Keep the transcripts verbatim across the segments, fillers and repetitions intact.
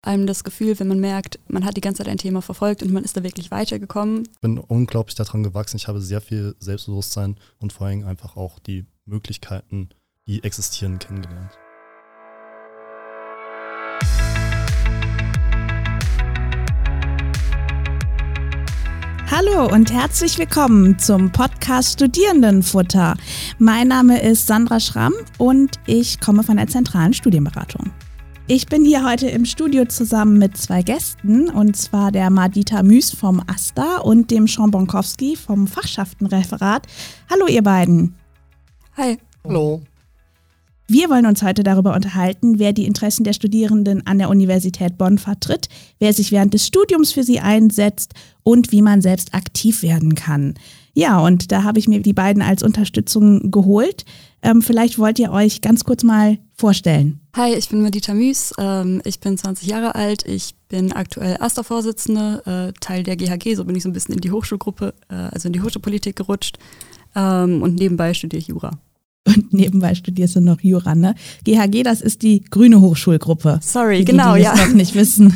Einem das Gefühl, wenn man merkt, man hat die ganze Zeit ein Thema verfolgt und man ist da wirklich weitergekommen. Ich bin unglaublich daran gewachsen. Ich habe sehr viel Selbstbewusstsein und vor allem einfach auch die Möglichkeiten, die existieren, kennengelernt. Hallo und herzlich willkommen zum Podcast Studierendenfutter. Mein Name ist Sandra Schramm und ich komme von der Zentralen Studienberatung. Ich bin hier heute im Studio zusammen mit zwei Gästen, und zwar der Madita Müß vom AStA und dem Sean Bonkowski vom Fachschaftenreferat. Hallo ihr beiden. Hi. Hallo. Wir wollen uns heute darüber unterhalten, wer die Interessen der Studierenden an der Universität Bonn vertritt, wer sich während des Studiums für sie einsetzt und wie man selbst aktiv werden kann. Ja, und da habe ich mir die beiden als Unterstützung geholt. Ähm, vielleicht wollt ihr euch ganz kurz mal vorstellen. Hi, ich bin Madita Müß, ähm, ich bin zwanzig Jahre alt, ich bin aktuell AStA-Vorsitzende, äh, Teil der G H G, so bin ich so ein bisschen in die Hochschulgruppe, äh, also in die Hochschulpolitik gerutscht, ähm, und nebenbei studiere ich Jura. Und nebenbei studierst du noch Jura, ne? G H G, das ist die Grüne Hochschulgruppe. Sorry, die, genau, die, die ja. das noch nicht wissen.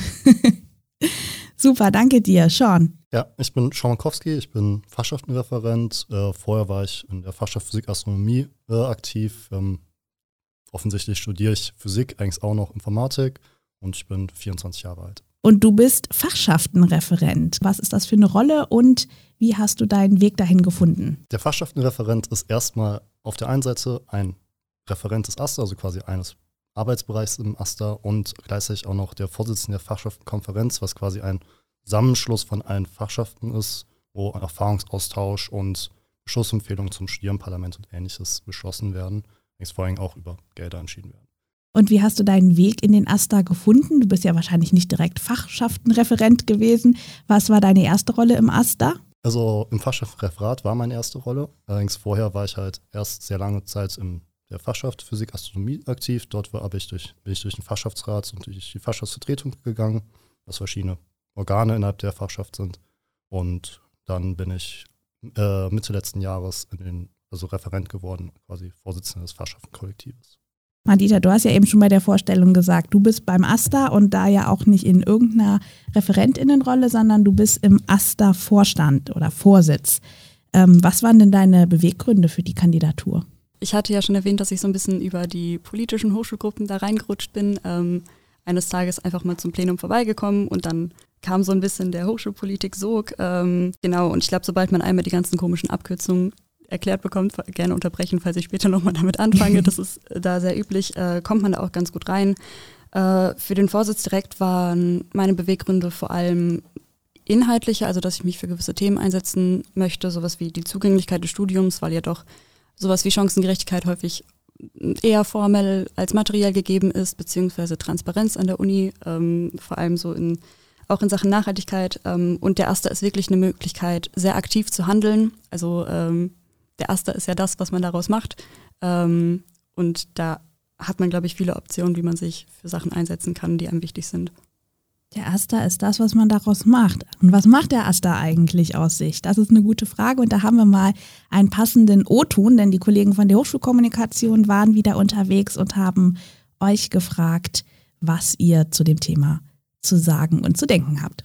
Super, danke dir. Sean. Ja, ich bin Sean Bonkowski, ich bin Fachschaftenreferent. Äh, vorher war ich in der Fachschaft Physik Astronomie äh, aktiv. Ähm, offensichtlich studiere ich Physik, eigentlich auch noch Informatik, und ich bin vierundzwanzig Jahre alt. Und du bist Fachschaftenreferent. Was ist das für eine Rolle und wie hast du deinen Weg dahin gefunden? Der Fachschaftenreferent ist erstmal auf der einen Seite ein Referent des AStA, also quasi eines Arbeitsbereichs im AStA, und gleichzeitig auch noch der Vorsitzende der Fachschaftenkonferenz, was quasi ein Zusammenschluss von allen Fachschaften ist, wo Erfahrungsaustausch und Beschlussempfehlungen zum Studierendenparlament und Ähnliches beschlossen werden, und vor allem auch über Gelder entschieden werden. Und wie hast du deinen Weg in den AStA gefunden? Du bist ja wahrscheinlich nicht direkt Fachschaftenreferent gewesen. Was war deine erste Rolle im AStA? Also im Fachschaftenreferat war meine erste Rolle. Allerdings vorher war ich halt erst sehr lange Zeit in der Fachschaft Physik Astronomie aktiv. Dort war ich durch, bin ich durch den Fachschaftsrat und durch die Fachschaftsvertretung gegangen, was verschiedene Organe innerhalb der Fachschaft sind. Und dann bin ich äh, Mitte letzten Jahres in den, also Referent geworden, quasi Vorsitzender des Fachschaftenkollektives. Madita, du hast ja eben schon bei der Vorstellung gesagt, du bist beim AStA und da ja auch nicht in irgendeiner Referentinnenrolle, sondern du bist im AStA-Vorstand oder Vorsitz. Ähm, was waren denn deine Beweggründe für die Kandidatur? Ich hatte ja schon erwähnt, dass ich so ein bisschen über die politischen Hochschulgruppen da reingerutscht bin. Ähm, eines Tages einfach mal zum Plenum vorbeigekommen und dann kam so ein bisschen der Hochschulpolitik-Sog. Ähm, genau, und ich glaube, sobald man einmal die ganzen komischen Abkürzungen erklärt bekommt, gerne unterbrechen, falls ich später nochmal damit anfange, das ist da sehr üblich, äh, kommt man da auch ganz gut rein. Äh, für den Vorsitz direkt waren meine Beweggründe vor allem inhaltliche, also dass ich mich für gewisse Themen einsetzen möchte, sowas wie die Zugänglichkeit des Studiums, weil ja doch sowas wie Chancengerechtigkeit häufig eher formell als materiell gegeben ist, beziehungsweise Transparenz an der Uni, ähm, vor allem so in auch in Sachen Nachhaltigkeit. Ähm, und der AStA ist wirklich eine Möglichkeit, sehr aktiv zu handeln. Also ähm, der AStA ist ja das, was man daraus macht. Ähm, und da hat man, glaube ich, viele Optionen, wie man sich für Sachen einsetzen kann, die einem wichtig sind. Der AStA ist das, was man daraus macht. Und was macht der AStA eigentlich aus sich? Das ist eine gute Frage und da haben wir mal einen passenden O-Ton, denn die Kollegen von der Hochschulkommunikation waren wieder unterwegs und haben euch gefragt, was ihr zu dem Thema zu sagen und zu denken habt.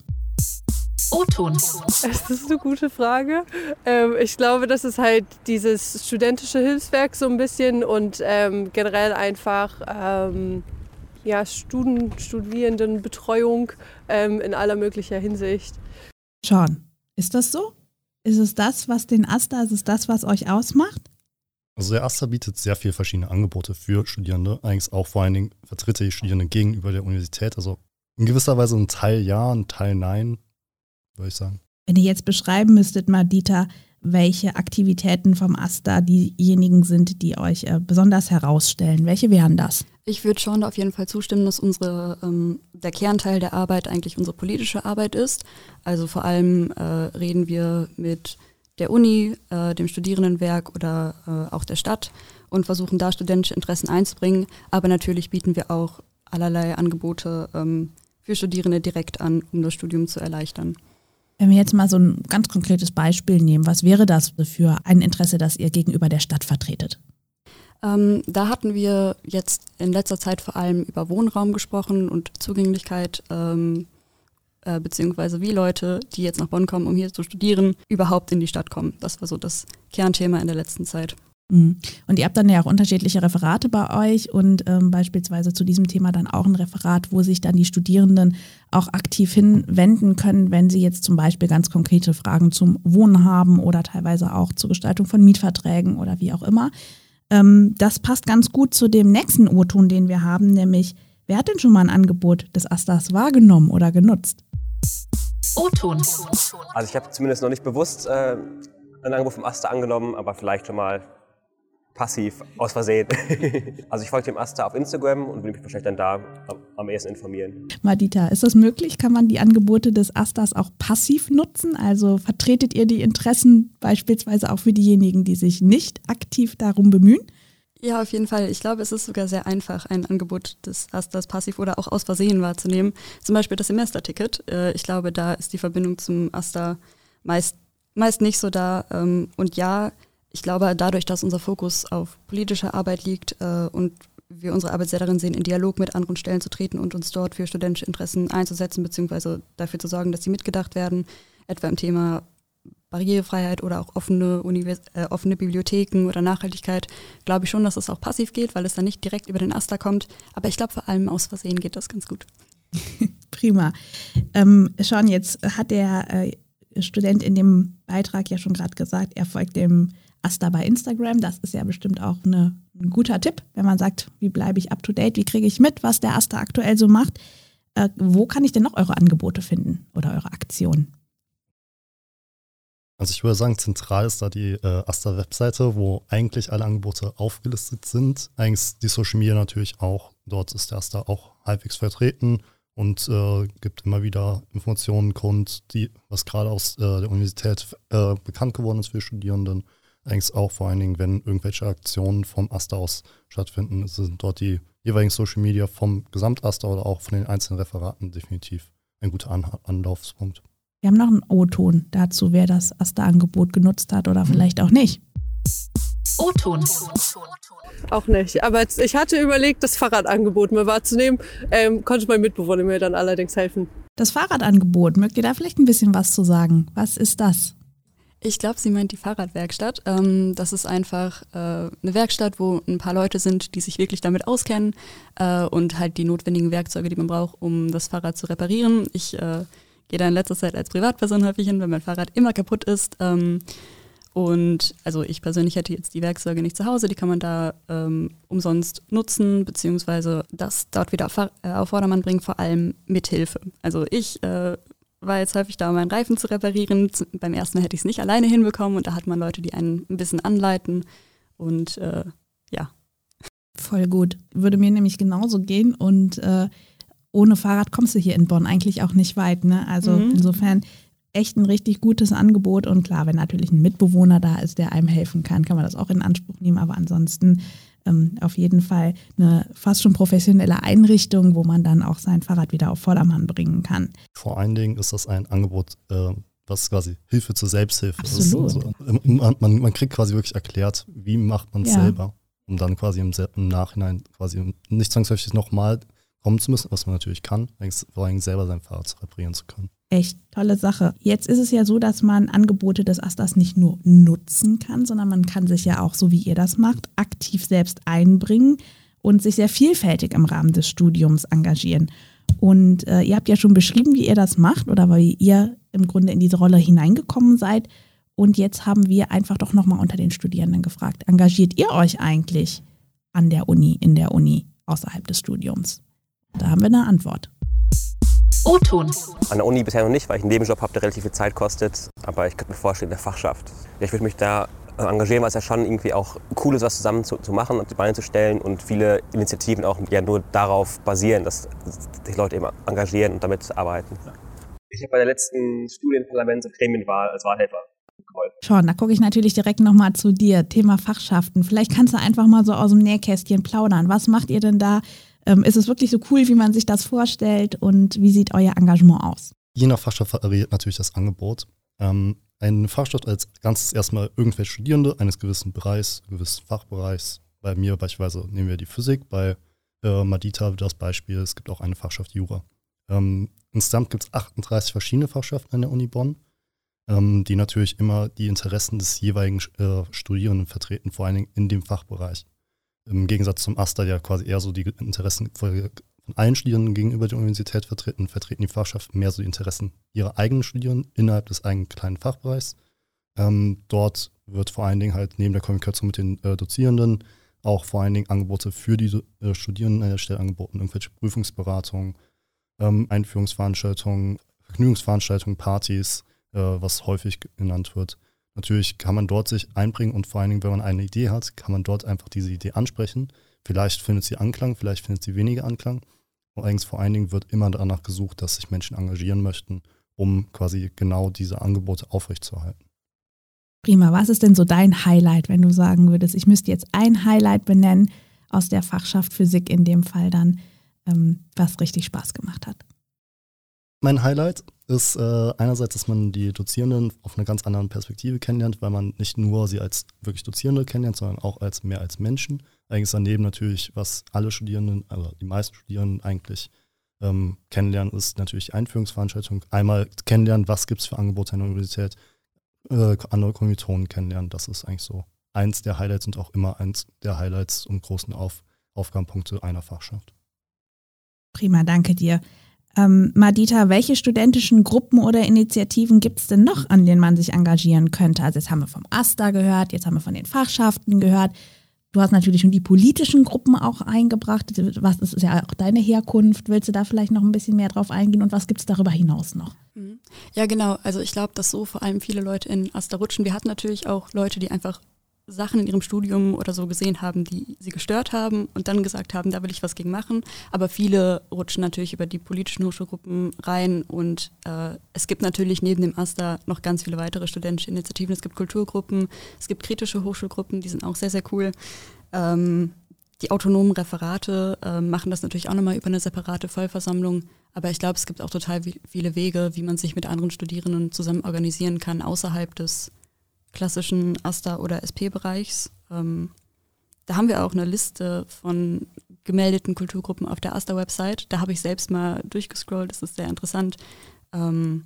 O-Ton. Das ist eine gute Frage. Ähm, ich glaube, das ist halt dieses studentische Hilfswerk so ein bisschen und ähm, generell einfach ähm, ja, Studen, Studierendenbetreuung ähm, in aller möglicher Hinsicht. Sean, ist das so? Ist es das, was den AStA, ist es das, was euch ausmacht? Also der AStA bietet sehr viele verschiedene Angebote für Studierende, eigentlich auch vor allen Dingen vertritt die Studierenden gegenüber der Universität, also in gewisser Weise ein Teil ja, ein Teil nein, würde ich sagen. Wenn ihr jetzt beschreiben müsstet, Madita, welche Aktivitäten vom AStA diejenigen sind, die euch äh, besonders herausstellen, welche wären das? Ich würde schon auf jeden Fall zustimmen, dass unsere, ähm, der Kernteil der Arbeit eigentlich unsere politische Arbeit ist. Also vor allem äh, reden wir mit der Uni, äh, dem Studierendenwerk oder äh, auch der Stadt und versuchen da studentische Interessen einzubringen. Aber natürlich bieten wir auch allerlei Angebote ähm, für Studierende direkt an, um das Studium zu erleichtern. Wenn wir jetzt mal so ein ganz konkretes Beispiel nehmen, was wäre das für ein Interesse, das ihr gegenüber der Stadt vertretet? Ähm, da hatten wir jetzt in letzter Zeit vor allem über Wohnraum gesprochen und Zugänglichkeit, ähm, äh, beziehungsweise wie Leute, die jetzt nach Bonn kommen, um hier zu studieren, überhaupt in die Stadt kommen. Das war so das Kernthema in der letzten Zeit. Und ihr habt dann ja auch unterschiedliche Referate bei euch und ähm, beispielsweise zu diesem Thema dann auch ein Referat, wo sich dann die Studierenden auch aktiv hinwenden können, wenn sie jetzt zum Beispiel ganz konkrete Fragen zum Wohnen haben oder teilweise auch zur Gestaltung von Mietverträgen oder wie auch immer. Ähm, das passt ganz gut zu dem nächsten O-Ton, den wir haben, nämlich, wer hat denn schon mal ein Angebot des Astas wahrgenommen oder genutzt? O-Ton. Also ich habe zumindest noch nicht bewusst äh, ein Angebot vom Asta angenommen, aber vielleicht schon mal passiv, aus Versehen. Also ich folge dem Asta auf Instagram und will mich wahrscheinlich dann da am, am ehesten informieren. Madita, ist das möglich? Kann man die Angebote des Astas auch passiv nutzen? Also vertretet ihr die Interessen beispielsweise auch für diejenigen, die sich nicht aktiv darum bemühen? Ja, auf jeden Fall. Ich glaube, es ist sogar sehr einfach, ein Angebot des Astas passiv oder auch aus Versehen wahrzunehmen. Zum Beispiel das Semesterticket. Ich glaube, da ist die Verbindung zum Asta meist, meist nicht so da. Und ja, ich glaube, dadurch, dass unser Fokus auf politischer Arbeit liegt äh, und wir unsere Arbeit sehr darin sehen, in Dialog mit anderen Stellen zu treten und uns dort für studentische Interessen einzusetzen, beziehungsweise dafür zu sorgen, dass sie mitgedacht werden, etwa im Thema Barrierefreiheit oder auch offene, Univers- äh, offene Bibliotheken oder Nachhaltigkeit, glaube ich schon, dass es auch passiv geht, weil es dann nicht direkt über den Asta kommt. Aber ich glaube, vor allem aus Versehen geht das ganz gut. Prima. Ähm, Sean, jetzt hat der äh, Student in dem Beitrag ja schon gerade gesagt, er folgt dem Asta bei Instagram. Das ist ja bestimmt auch eine, ein guter Tipp, wenn man sagt, wie bleibe ich up to date, wie kriege ich mit, was der Asta aktuell so macht. Äh, wo kann ich denn noch eure Angebote finden oder eure Aktionen? Also ich würde sagen, zentral ist da die äh, Asta-Webseite, wo eigentlich alle Angebote aufgelistet sind. Eigentlich die Social Media natürlich auch. Dort ist der Asta auch halbwegs vertreten und äh, gibt immer wieder Informationen kund, die, was gerade aus äh, der Universität äh, bekannt geworden ist für Studierenden. Eigentlich auch vor allen Dingen, wenn irgendwelche Aktionen vom Asta aus stattfinden, sind dort die jeweiligen Social Media vom Gesamt-Asta oder auch von den einzelnen Referaten definitiv ein guter An- Anlaufspunkt. Wir haben noch einen O-Ton dazu, wer das Asta-Angebot genutzt hat oder vielleicht auch nicht. O-Ton. Auch nicht. Aber ich hatte überlegt, das Fahrradangebot mal wahrzunehmen. Ähm, konnte mein Mitbewohner mir dann allerdings helfen. Das Fahrradangebot, mögt ihr da vielleicht ein bisschen was zu sagen? Was ist das? Ich glaube, sie meint die Fahrradwerkstatt. Ähm, das ist einfach äh, eine Werkstatt, wo ein paar Leute sind, die sich wirklich damit auskennen äh, und halt die notwendigen Werkzeuge, die man braucht, um das Fahrrad zu reparieren. Ich äh, gehe da in letzter Zeit als Privatperson häufig hin, wenn mein Fahrrad immer kaputt ist. Ähm, und also ich persönlich hätte jetzt die Werkzeuge nicht zu Hause, die kann man da ähm, umsonst nutzen, beziehungsweise das dort wieder auf, äh, auf Vordermann bringen, vor allem mit Hilfe. Also ich äh, war jetzt häufig da, um meinen Reifen zu reparieren. Z- beim ersten Mal hätte ich es nicht alleine hinbekommen und da hat man Leute, die einen ein bisschen anleiten und äh, ja. Voll gut. Würde mir nämlich genauso gehen und äh, ohne Fahrrad kommst du hier in Bonn eigentlich auch nicht weit, ne? Also mhm. insofern echt ein richtig gutes Angebot und klar, wenn natürlich ein Mitbewohner da ist, der einem helfen kann, kann man das auch in Anspruch nehmen, aber ansonsten ähm, auf jeden Fall eine fast schon professionelle Einrichtung, wo man dann auch sein Fahrrad wieder auf Vordermann bringen kann. Vor allen Dingen ist das ein Angebot, äh, was quasi Hilfe zur Selbsthilfe Absolut. ist. Also, man, man, man kriegt quasi wirklich erklärt, wie macht man es Ja. selber, um dann quasi im, im Nachhinein quasi nicht zwangsläufig nochmal kommen zu müssen, was man natürlich kann, vor allem selber sein Fahrrad zu reparieren zu können. Echt tolle Sache. Jetzt ist es ja so, dass man Angebote des Astas nicht nur nutzen kann, sondern man kann sich ja auch, so wie ihr das macht, aktiv selbst einbringen und sich sehr vielfältig im Rahmen des Studiums engagieren. Und äh, ihr habt ja schon beschrieben, wie ihr das macht oder wie ihr im Grunde in diese Rolle hineingekommen seid. Und jetzt haben wir einfach doch nochmal unter den Studierenden gefragt, engagiert ihr euch eigentlich an der Uni, in der Uni, außerhalb des Studiums? Da haben wir eine Antwort. O-Ton. An der Uni bisher noch nicht, weil ich einen Nebenjob habe, der relativ viel Zeit kostet. Aber ich könnte mir vorstellen, in der Fachschaft. Ja, ich würde mich da engagieren, weil es ja schon irgendwie auch cool ist, was zusammen zu, zu machen und die Beine zu stellen. Und viele Initiativen auch ja nur darauf basieren, dass sich Leute eben engagieren und damit arbeiten. Ich habe bei der letzten Studienparlaments- und Gremienwahl als Wahlhelfer geholfen. Sean, da gucke ich natürlich direkt nochmal zu dir. Thema Fachschaften. Vielleicht kannst du einfach mal so aus dem Nähkästchen plaudern. Was macht ihr denn da? Ähm, ist es wirklich so cool, wie man sich das vorstellt und wie sieht euer Engagement aus? Je nach Fachschaft variiert natürlich das Angebot. Ähm, eine Fachschaft als Ganzes erstmal irgendwelche Studierende eines gewissen Bereichs, gewissen Fachbereichs bei mir beispielsweise nehmen wir die Physik, bei äh, Madita das Beispiel, es gibt auch eine Fachschaft Jura. Ähm, insgesamt gibt es achtunddreißig verschiedene Fachschaften an der Uni Bonn, ähm, die natürlich immer die Interessen des jeweiligen äh, Studierenden vertreten, vor allen Dingen in dem Fachbereich. Im Gegensatz zum Aster, der quasi eher so die Interessen von allen Studierenden gegenüber der Universität vertreten, vertreten die Fachschaften mehr so die Interessen ihrer eigenen Studierenden innerhalb des eigenen kleinen Fachbereichs. Ähm, dort wird vor allen Dingen halt neben der Kommunikation mit den äh, Dozierenden auch vor allen Dingen Angebote für die äh, Studierenden an der Stelle angeboten, irgendwelche Prüfungsberatungen, ähm, Einführungsveranstaltungen, Vergnügungsveranstaltungen, Partys, äh, was häufig genannt wird. Natürlich kann man dort sich einbringen und vor allen Dingen, wenn man eine Idee hat, kann man dort einfach diese Idee ansprechen. Vielleicht findet sie Anklang, vielleicht findet sie weniger Anklang. Und eigentlich vor allen Dingen wird immer danach gesucht, dass sich Menschen engagieren möchten, um quasi genau diese Angebote aufrechtzuerhalten. Prima, was ist denn so dein Highlight, wenn du sagen würdest, ich müsste jetzt ein Highlight benennen aus der Fachschaft Physik in dem Fall dann, ähm, was richtig Spaß gemacht hat? Mein Highlight ist äh, einerseits, dass man die Dozierenden auf einer ganz anderen Perspektive kennenlernt, weil man nicht nur sie als wirklich Dozierende kennenlernt, sondern auch als mehr als Menschen. Eigentlich daneben natürlich, was alle Studierenden, also die meisten Studierenden eigentlich ähm, kennenlernen, ist natürlich die Einführungsveranstaltung. Einmal kennenlernen, was gibt es für Angebote an der Universität, äh, andere Kommilitonen kennenlernen. Das ist eigentlich so eins der Highlights und auch immer eins der Highlights und großen Auf- Aufgabenpunkte einer Fachschaft. Prima, danke dir. Ähm, Madita, welche studentischen Gruppen oder Initiativen gibt es denn noch, an denen man sich engagieren könnte? Also jetzt haben wir vom Aster gehört, jetzt haben wir von den Fachschaften gehört. Du hast natürlich schon die politischen Gruppen auch eingebracht. Was ist ja auch deine Herkunft? Willst du da vielleicht noch ein bisschen mehr drauf eingehen? Und was gibt es darüber hinaus noch? Ja, genau. Also ich glaube, dass so vor allem viele Leute in Aster rutschen. Wir hatten natürlich auch Leute, die einfach Sachen in ihrem Studium oder so gesehen haben, die sie gestört haben und dann gesagt haben, da will ich was gegen machen. Aber viele rutschen natürlich über die politischen Hochschulgruppen rein und äh, es gibt natürlich neben dem Aster noch ganz viele weitere studentische Initiativen. Es gibt Kulturgruppen, es gibt kritische Hochschulgruppen, die sind auch sehr, sehr cool. Ähm, die autonomen Referate äh, machen das natürlich auch nochmal über eine separate Vollversammlung. Aber ich glaube, es gibt auch total viele Wege, wie man sich mit anderen Studierenden zusammen organisieren kann, außerhalb des klassischen Aster- oder S P-Bereichs. Ähm, da haben wir auch eine Liste von gemeldeten Kulturgruppen auf der Aster-Website. Da habe ich selbst mal durchgescrollt, das ist sehr interessant. Ähm,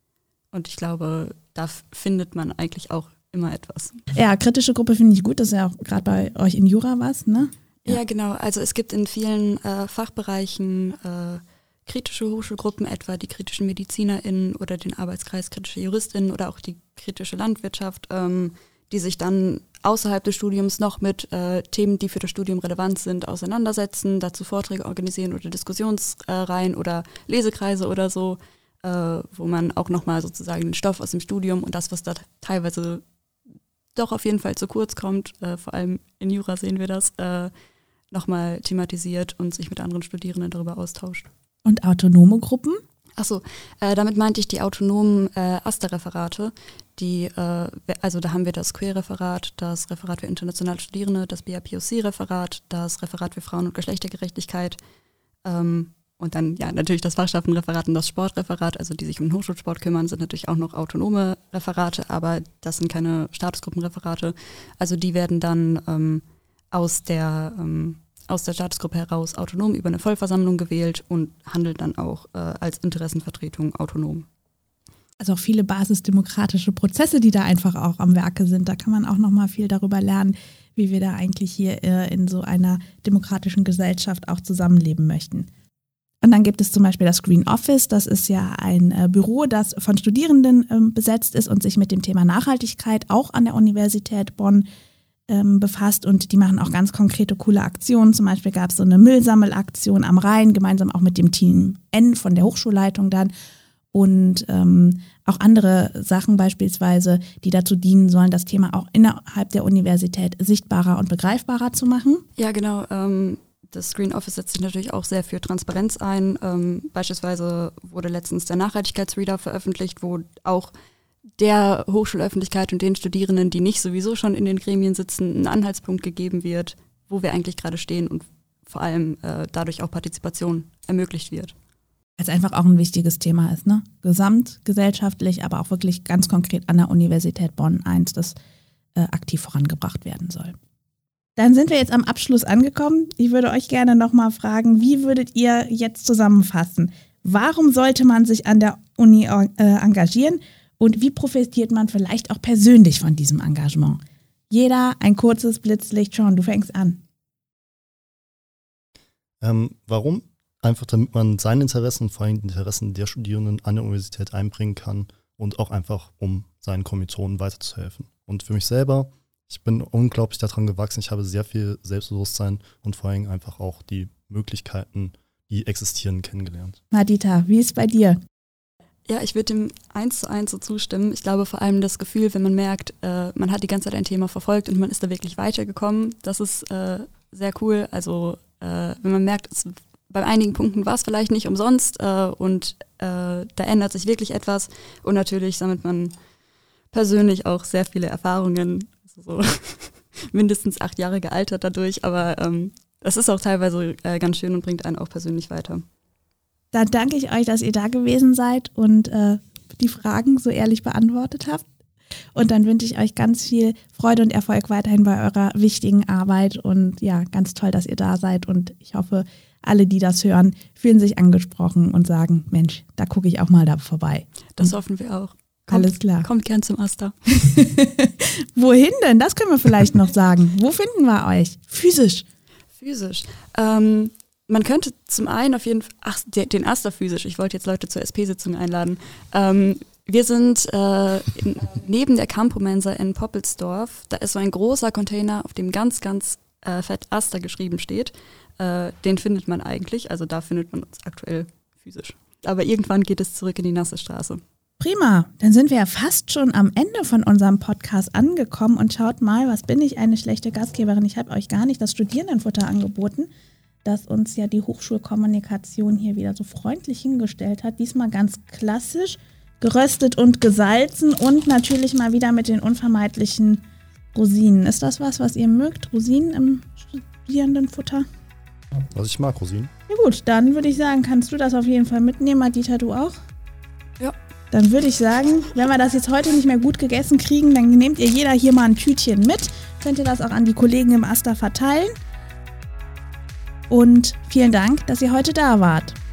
und ich glaube, da f- findet man eigentlich auch immer etwas. Ja, kritische Gruppe finde ich gut, das ist ja auch gerade bei euch in Jura was, ne? Ja, ja genau. Also es gibt in vielen äh, Fachbereichen äh, kritische Hochschulgruppen, etwa die kritischen MedizinerInnen oder den Arbeitskreis kritische JuristInnen oder auch die kritische Landwirtschaft, ähm, die sich dann außerhalb des Studiums noch mit äh, Themen, die für das Studium relevant sind, auseinandersetzen, dazu Vorträge organisieren oder Diskussionsreihen oder Lesekreise oder so, äh, wo man auch nochmal sozusagen den Stoff aus dem Studium und das, was da teilweise doch auf jeden Fall zu kurz kommt, äh, vor allem in Jura sehen wir das, äh, nochmal thematisiert und sich mit anderen Studierenden darüber austauscht. Und autonome Gruppen? Achso, äh, damit meinte ich die autonomen äh, Aster-Referate. Die, äh, also da haben wir das Queer-Referat, das Referat für internationale Studierende, das B A P O C-Referat, das Referat für Frauen- und Geschlechtergerechtigkeit ähm, und dann ja natürlich das Fachschaftenreferat und das Sportreferat, also die sich um den Hochschulsport kümmern, sind natürlich auch noch autonome Referate, aber das sind keine Statusgruppenreferate. Also die werden dann ähm, aus der ähm, aus der Statusgruppe heraus autonom über eine Vollversammlung gewählt und handelt dann auch äh, als Interessenvertretung autonom. Also auch viele basisdemokratische Prozesse, die da einfach auch am Werke sind. Da kann man auch nochmal viel darüber lernen, wie wir da eigentlich hier äh, in so einer demokratischen Gesellschaft auch zusammenleben möchten. Und dann gibt es zum Beispiel das Green Office. Das ist ja ein äh, Büro, das von Studierenden äh, besetzt ist und sich mit dem Thema Nachhaltigkeit auch an der Universität Bonn ähm, befasst. Und die machen auch ganz konkrete, coole Aktionen. Zum Beispiel gab es so eine Müllsammelaktion am Rhein, gemeinsam auch mit dem Team N von der Hochschulleitung dann. Und ähm, auch andere Sachen beispielsweise, die dazu dienen sollen, das Thema auch innerhalb der Universität sichtbarer und begreifbarer zu machen. Ja, genau. Ähm, das Green Office setzt sich natürlich auch sehr für Transparenz ein. Ähm, beispielsweise wurde letztens der Nachhaltigkeitsreader veröffentlicht, wo auch der Hochschulöffentlichkeit und den Studierenden, die nicht sowieso schon in den Gremien sitzen, ein Anhaltspunkt gegeben wird, wo wir eigentlich gerade stehen und vor allem äh, dadurch auch Partizipation ermöglicht wird. Weil es einfach auch ein wichtiges Thema ist, ne? Gesamtgesellschaftlich, aber auch wirklich ganz konkret an der Universität Bonn eins, das äh, aktiv vorangebracht werden soll. Dann sind wir jetzt am Abschluss angekommen. Ich würde euch gerne nochmal fragen, wie würdet ihr jetzt zusammenfassen? Warum sollte man sich an der Uni äh, engagieren und wie profitiert man vielleicht auch persönlich von diesem Engagement? Jeder ein kurzes Blitzlicht. Sean, du fängst an. Ähm, warum? Einfach damit man seine Interessen, vor allem die Interessen der Studierenden an der Universität einbringen kann und auch einfach, um seinen Kommilitonen weiterzuhelfen. Und für mich selber, ich bin unglaublich daran gewachsen, ich habe sehr viel Selbstbewusstsein und vor allem einfach auch die Möglichkeiten, die existieren, kennengelernt. Madita, wie ist es bei dir? Ja, ich würde dem eins zu eins so zustimmen. Ich glaube vor allem das Gefühl, wenn man merkt, äh, man hat die ganze Zeit ein Thema verfolgt und man ist da wirklich weitergekommen, das ist äh, sehr cool. Also äh, wenn man merkt, es, bei einigen Punkten war es vielleicht nicht umsonst äh, und äh, da ändert sich wirklich etwas und natürlich sammelt man persönlich auch sehr viele Erfahrungen, also so mindestens acht Jahre gealtert dadurch, aber ähm, es ist auch teilweise äh, ganz schön und bringt einen auch persönlich weiter. Dann danke ich euch, dass ihr da gewesen seid und äh, die Fragen so ehrlich beantwortet habt. Und dann wünsche ich euch ganz viel Freude und Erfolg weiterhin bei eurer wichtigen Arbeit. Und ja, ganz toll, dass ihr da seid. Und ich hoffe, alle, die das hören, fühlen sich angesprochen und sagen, Mensch, da gucke ich auch mal da vorbei. Das und hoffen wir auch. Kommt, alles klar. Kommt gern zum Aster. Wohin denn? Das können wir vielleicht noch sagen. Wo finden wir euch? Physisch. Physisch. Ähm, man könnte zum einen auf jeden Fall, ach, den Aster physisch, ich wollte jetzt Leute zur S P-Sitzung einladen. Ähm, wir sind äh, in, neben der Campomensa in Poppelsdorf, da ist so ein großer Container, auf dem ganz, ganz äh, fett Aster geschrieben steht. Äh, den findet man eigentlich, also da findet man uns aktuell physisch. Aber irgendwann geht es zurück in die Nasse Straße. Prima, dann sind wir ja fast schon am Ende von unserem Podcast angekommen und schaut mal, was bin ich, eine schlechte Gastgeberin. Ich habe euch gar nicht das Studierendenfutter angeboten, das uns ja die Hochschulkommunikation hier wieder so freundlich hingestellt hat. Diesmal ganz klassisch, geröstet und gesalzen und natürlich mal wieder mit den unvermeidlichen Rosinen. Ist das was, was ihr mögt? Rosinen im Studierendenfutter? Also ich mag Rosinen. Ja gut, dann würde ich sagen, kannst du das auf jeden Fall mitnehmen. Madita, du auch? Ja. Dann würde ich sagen, wenn wir das jetzt heute nicht mehr gut gegessen kriegen, dann nehmt ihr jeder hier mal ein Tütchen mit. Könnt ihr das auch an die Kollegen im Aster verteilen. Und vielen Dank, dass ihr heute da wart.